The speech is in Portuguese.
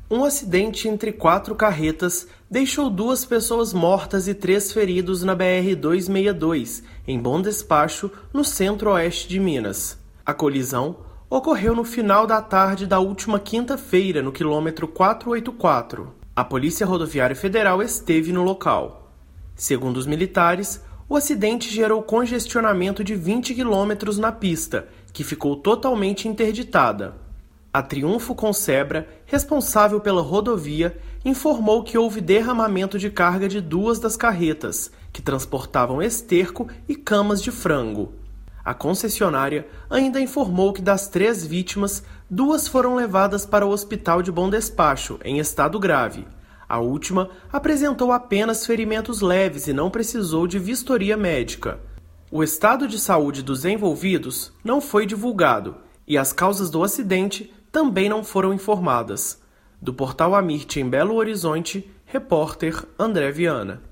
Um acidente entre 4 carretas deixou 2 pessoas mortas e 3 feridos na BR-262, em Bom Despacho, no centro-oeste de Minas. A colisão ocorreu no final da tarde da última quinta-feira, no quilômetro 484. A Polícia Rodoviária Federal esteve no local. Segundo os militares, o acidente gerou congestionamento de 20 quilômetros na pista, que ficou totalmente interditada. A Triunfo Consebra, responsável pela rodovia, informou que houve derramamento de carga de 2 das carretas, que transportavam esterco e camas de frango. A concessionária ainda informou que das 3 vítimas, 2 foram levadas para o Hospital de Bom Despacho, em estado grave. A última apresentou apenas ferimentos leves e não precisou de vistoria médica. O estado de saúde dos envolvidos não foi divulgado e as causas do acidente também não foram informadas. Do portal Amirte em Belo Horizonte, repórter André Viana.